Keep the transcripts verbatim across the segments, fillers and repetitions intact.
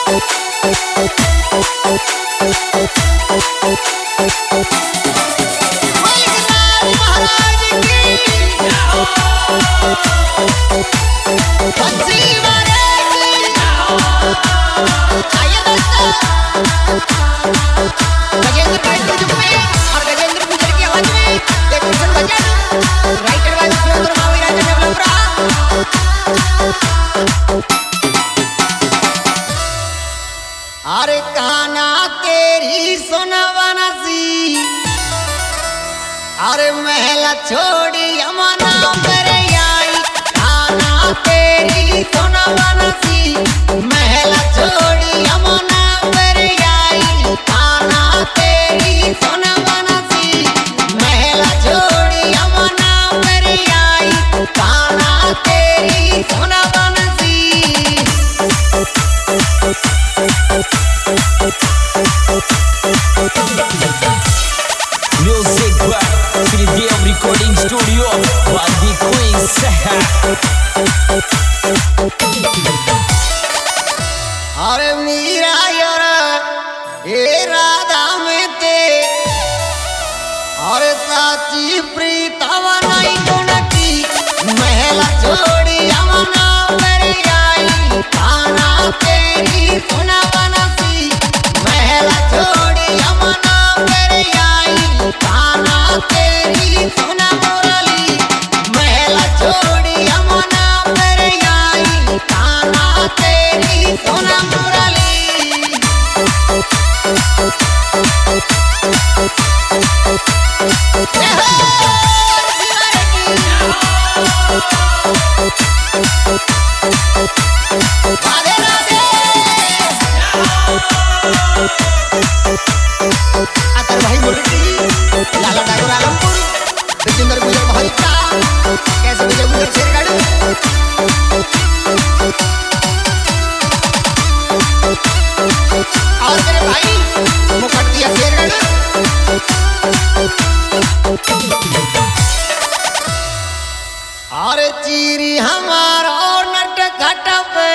अरे काना तेरी सोनवाना सी, अरे महला छोड़ी अमना मेरे आई। काना तेरी सोनवाना सी, महला छोड़ी अमना मेरे आई। काना तेरी सोनवाना सी, महला छोड़ी अमना मेरे आई। काना तेरी सोनवाना सी। Music by Sridev Recording Studio by the Queen Seha. अरे मीरा यार ए राधा में ते, अरे साची प्रीतम नहीं गुण की। महला छोड़ी अमना मेरे आई। काना तेरी सोनवाना सी, महला छोड़ी अमना मेरे आई। काना तेरी सोना मुरली, महला छोड़ी अमना मेरे आई। काना तेरी सोना मुरली। राधे राधे अतर भाई मुरली, लाला ठाकुर आलमपुर, विजेंद्र गुजर महरिका, कैसे विजय गुजर शेरगढ़। और मेरे भाई मुखर्जिया शेरगढ़। और चीरी हमारा नट घट पे,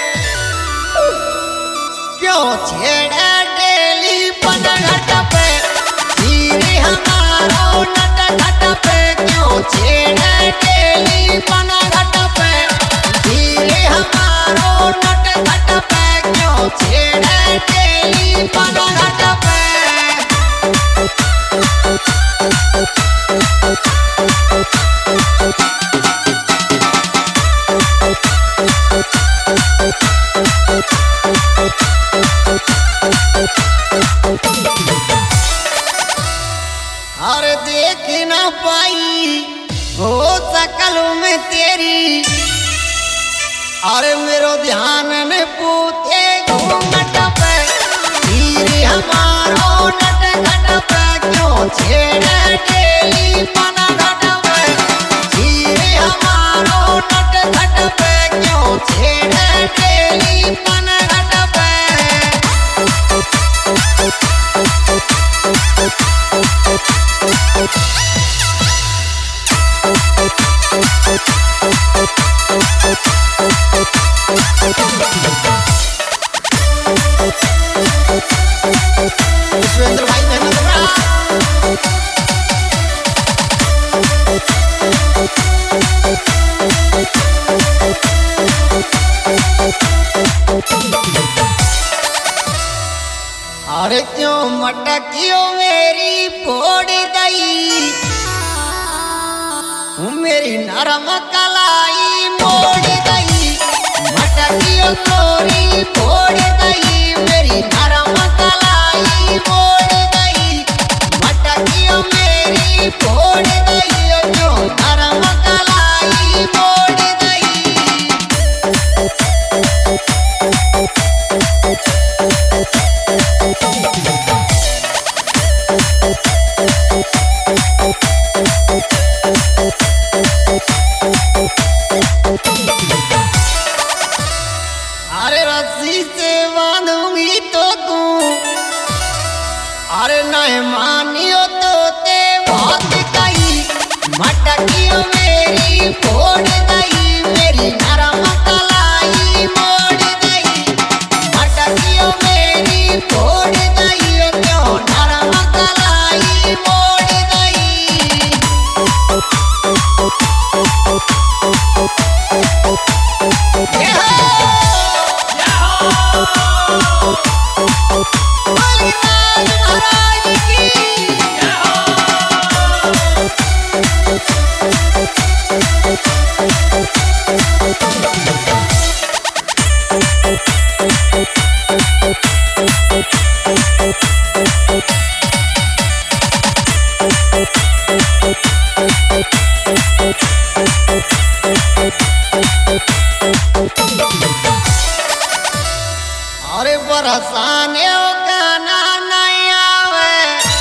क्यों छेड़े डेली पन घट पे। चीरी हमारा नट घट पे, क्यों छेड़े डेली पन घट पे। चीरी हमारा नट घट पे, क्यों छेड़े डेली पन घट पे। अरे देख ना पाई हो सकल में तेरी, अरे मेरो ध्यान ने पूते घूंघट पे। धीरे हमारो नट घट पे, क्यों छेड़े डेली पन घट पे। धीरे हमारो नट घट पे, क्यों छेड़े डेली पन घट पे। विश्वेंद्र भाई मेहमद उमरा। अरे क्यों मटकियो मेरी फोड़ दई, मेरी नरम कलाई मोड़ दई। मटकियो तोरी फोड़ दई, मेरी नरम कलाई मोड़ दई। मटकियो मेरी फोड़ दई, क्यों नरम कलाई मोड़ दई। अरे रस्सी से बांधूंगी तो तू, अरे नहीं मानियो तो ते बहुत कही। मटकियो मेरी फोड़ दई, मेरी नरम कलाई मोड़ दई। मटकियो अरे बरसाने गाना नहीं आवे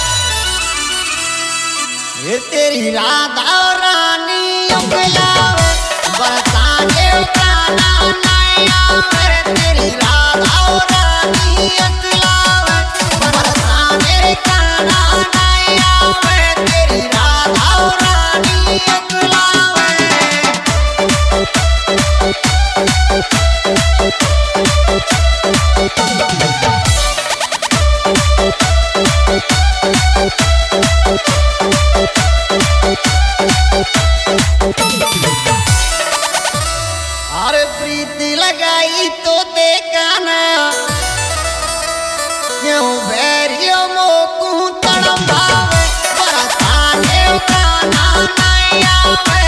ये तेरी राधा रानी उगलावे बरसाने गाना नहीं आवे तेरी राधा रानी उगलावे बरसाने गाना नहीं आवे तेरी राधा रानी उगलावे अरे प्रीति लगाई तो देखा ना क्यों बैरियो मोकू तड़पावे बरसाने गाना नहीं आवे